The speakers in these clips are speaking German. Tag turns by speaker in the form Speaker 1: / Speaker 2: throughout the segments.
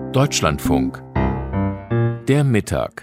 Speaker 1: Deutschlandfunk. Der Mittag.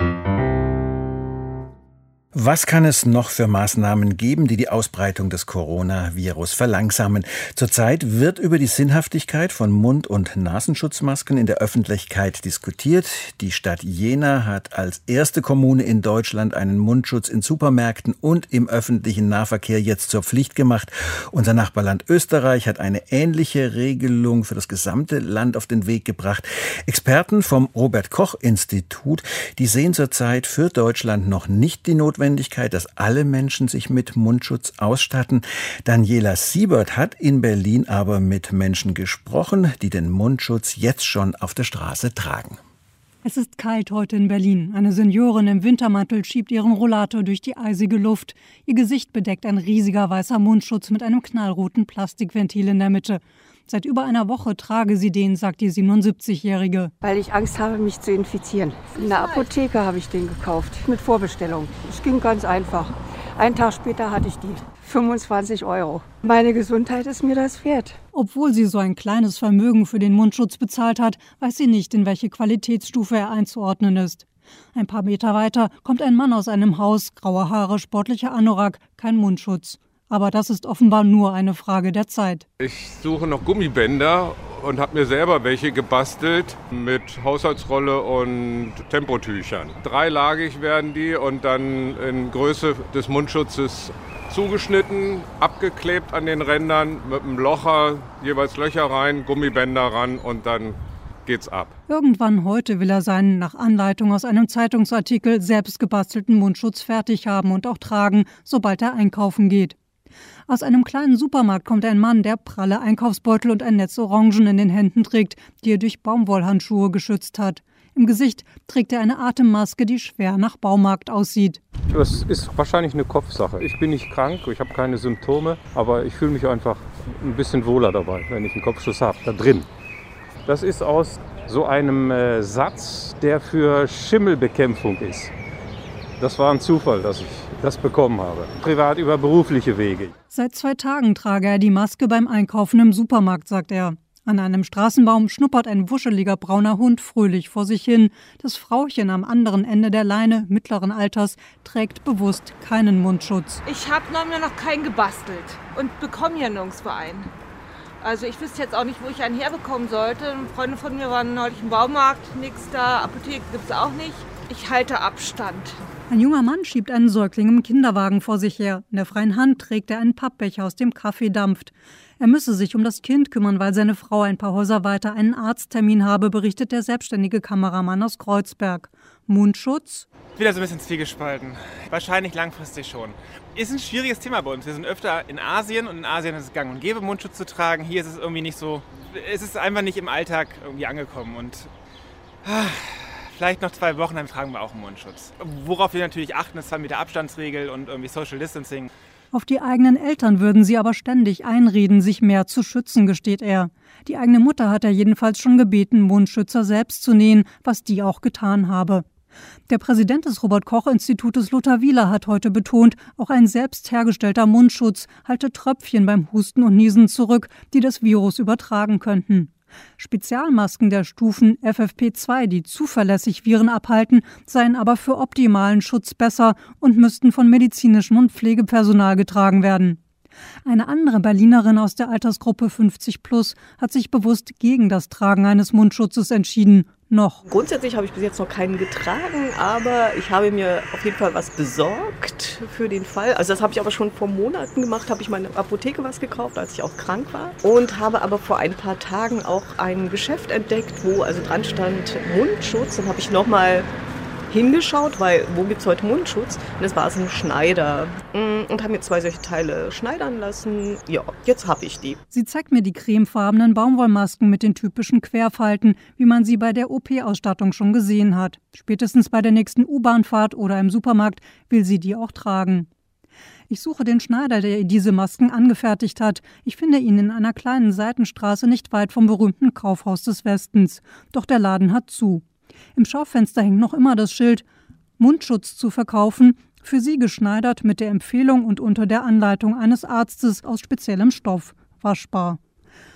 Speaker 2: Was kann es noch für Maßnahmen geben, die die Ausbreitung des Coronavirus verlangsamen? Zurzeit wird über die Sinnhaftigkeit von Mund- und Nasenschutzmasken in der Öffentlichkeit diskutiert. Die Stadt Jena hat als erste Kommune in Deutschland einen Mundschutz in Supermärkten und im öffentlichen Nahverkehr jetzt zur Pflicht gemacht. Unser Nachbarland Österreich hat eine ähnliche Regelung für das gesamte Land auf den Weg gebracht. Experten vom Robert-Koch-Institut, die sehen zurzeit für Deutschland noch nicht die Notwendigkeit, dass alle Menschen sich mit Mundschutz ausstatten. Daniela Siebert hat in Berlin aber mit Menschen gesprochen, die den Mundschutz jetzt schon auf der Straße tragen.
Speaker 3: Es ist kalt heute in Berlin. Eine Seniorin im Wintermantel schiebt ihren Rollator durch die eisige Luft. Ihr Gesicht bedeckt ein riesiger weißer Mundschutz mit einem knallroten Plastikventil in der Mitte. Seit über einer Woche trage sie den, sagt die 77-Jährige.
Speaker 4: Weil ich Angst habe, mich zu infizieren. In der Apotheke habe ich den gekauft, mit Vorbestellung. Es ging ganz einfach. Einen Tag später hatte ich die. 25 €. Meine Gesundheit ist mir das wert.
Speaker 3: Obwohl sie so ein kleines Vermögen für den Mundschutz bezahlt hat, weiß sie nicht, in welche Qualitätsstufe er einzuordnen ist. Ein paar Meter weiter kommt ein Mann aus einem Haus, graue Haare, sportlicher Anorak, kein Mundschutz. Aber das ist offenbar nur eine Frage der Zeit.
Speaker 5: Ich suche noch Gummibänder und habe mir selber welche gebastelt mit Haushaltsrolle und Tempotüchern. 3-lagig werden die und dann in Größe des Mundschutzes zugeschnitten, abgeklebt an den Rändern, mit einem Locher, jeweils Löcher rein, Gummibänder ran und dann geht's ab.
Speaker 3: Irgendwann heute will er seinen, nach Anleitung aus einem Zeitungsartikel, selbst gebastelten Mundschutz fertig haben und auch tragen, sobald er einkaufen geht. Aus einem kleinen Supermarkt kommt ein Mann, der pralle Einkaufsbeutel und ein Netz Orangen in den Händen trägt, die er durch Baumwollhandschuhe geschützt hat. Im Gesicht trägt er eine Atemmaske, die schwer nach Baumarkt aussieht.
Speaker 6: Das ist wahrscheinlich eine Kopfsache. Ich bin nicht krank, ich habe keine Symptome, aber ich fühle mich einfach ein bisschen wohler dabei, wenn ich einen Kopfschuss habe, da drin. Das ist aus so einem Satz, der für Schimmelbekämpfung ist. Das war ein Zufall, dass ich das bekommen habe. Privat über berufliche Wege.
Speaker 3: Seit 2 Tagen trage er die Maske beim Einkaufen im Supermarkt, sagt er. An einem Straßenbaum schnuppert ein wuscheliger brauner Hund fröhlich vor sich hin. Das Frauchen am anderen Ende der Leine, mittleren Alters, trägt bewusst keinen Mundschutz.
Speaker 7: Ich habe mir noch keinen gebastelt und bekomme hier nirgendwo einen. Also ich wüsste jetzt auch nicht, wo ich einen herbekommen sollte. Freunde von mir waren neulich im Baumarkt, nix da, Apotheke gibt's auch nicht. Ich halte Abstand.
Speaker 3: Ein junger Mann schiebt einen Säugling im Kinderwagen vor sich her. In der freien Hand trägt er einen Pappbecher, aus dem Kaffee dampft. Er müsse sich um das Kind kümmern, weil seine Frau ein paar Häuser weiter einen Arzttermin habe, berichtet der selbstständige Kameramann aus Kreuzberg. Mundschutz?
Speaker 8: Wieder so ein bisschen zwiegespalten. Wahrscheinlich langfristig schon. Ist ein schwieriges Thema bei uns. Wir sind öfter in Asien und in Asien ist es gang und gäbe, Mundschutz zu tragen. Hier ist es irgendwie nicht so. Es ist einfach nicht im Alltag irgendwie angekommen und vielleicht noch 2 Wochen, dann tragen wir auch einen Mundschutz. Worauf wir natürlich achten, ist 2 Meter Abstandsregel und irgendwie Social Distancing.
Speaker 3: Auf die eigenen Eltern würden sie aber ständig einreden, sich mehr zu schützen, gesteht er. Die eigene Mutter hat er jedenfalls schon gebeten, Mundschützer selbst zu nähen, was die auch getan habe. Der Präsident des Robert-Koch-Institutes Lothar Wieler hat heute betont, auch ein selbst hergestellter Mundschutz halte Tröpfchen beim Husten und Niesen zurück, die das Virus übertragen könnten. Spezialmasken der Stufen FFP2, die zuverlässig Viren abhalten, seien aber für optimalen Schutz besser und müssten von medizinischem und Pflegepersonal getragen werden. Eine andere Berlinerin aus der Altersgruppe 50+ hat sich bewusst gegen das Tragen eines Mundschutzes entschieden. Noch.
Speaker 9: Grundsätzlich habe ich bis jetzt noch keinen getragen, aber ich habe mir auf jeden Fall was besorgt für den Fall. Also das habe ich aber schon vor Monaten gemacht, habe ich meine Apotheke was gekauft, als ich auch krank war. Und habe aber vor ein paar Tagen auch ein Geschäft entdeckt, wo also dran stand Mundschutz. Dann habe ich nochmal hingeschaut, weil wo gibt es heute Mundschutz? Und das war so ein Schneider und habe mir 2 solche Teile schneidern lassen. Ja, jetzt habe ich die.
Speaker 3: Sie zeigt mir die cremefarbenen Baumwollmasken mit den typischen Querfalten, wie man sie bei der OP-Ausstattung schon gesehen hat. Spätestens bei der nächsten U-Bahn-Fahrt oder im Supermarkt will sie die auch tragen. Ich suche den Schneider, der diese Masken angefertigt hat. Ich finde ihn in einer kleinen Seitenstraße nicht weit vom berühmten Kaufhaus des Westens. Doch der Laden hat zu. Im Schaufenster hängt noch immer das Schild Mundschutz zu verkaufen, für sie geschneidert mit der Empfehlung und unter der Anleitung eines Arztes aus speziellem Stoff, waschbar.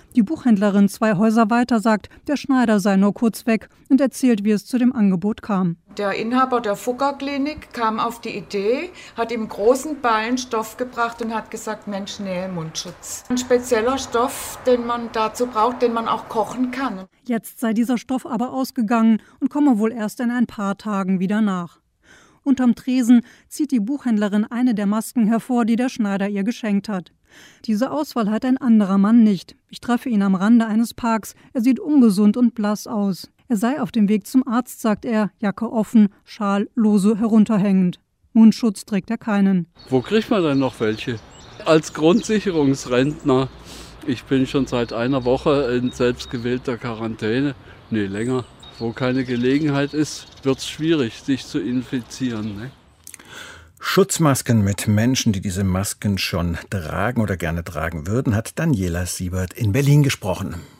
Speaker 3: Die Buchhändlerin 2 Häuser weiter sagt, der Schneider sei nur kurz weg und erzählt, wie es zu dem Angebot kam.
Speaker 10: Der Inhaber der Fugger-Klinik kam auf die Idee, hat ihm großen Ballen Stoff gebracht und hat gesagt, Mensch, nähe Mundschutz. Ein spezieller Stoff, den man dazu braucht, den man auch kochen kann.
Speaker 3: Jetzt sei dieser Stoff aber ausgegangen und komme wohl erst in ein paar Tagen wieder nach. Unterm Tresen zieht die Buchhändlerin eine der Masken hervor, die der Schneider ihr geschenkt hat. Diese Auswahl hat ein anderer Mann nicht. Ich treffe ihn am Rande eines Parks. Er sieht ungesund und blass aus. Er sei auf dem Weg zum Arzt, sagt er, Jacke offen, Schal lose herunterhängend. Mundschutz trägt er keinen.
Speaker 11: Wo kriegt man denn noch welche? Als Grundsicherungsrentner. Ich bin schon seit einer Woche in selbstgewählter Quarantäne. Nee, länger. Wo keine Gelegenheit ist, wird es schwierig, sich zu infizieren. Ne?
Speaker 2: Schutzmasken mit Menschen, die diese Masken schon tragen oder gerne tragen würden, hat Daniela Siebert in Berlin gesprochen.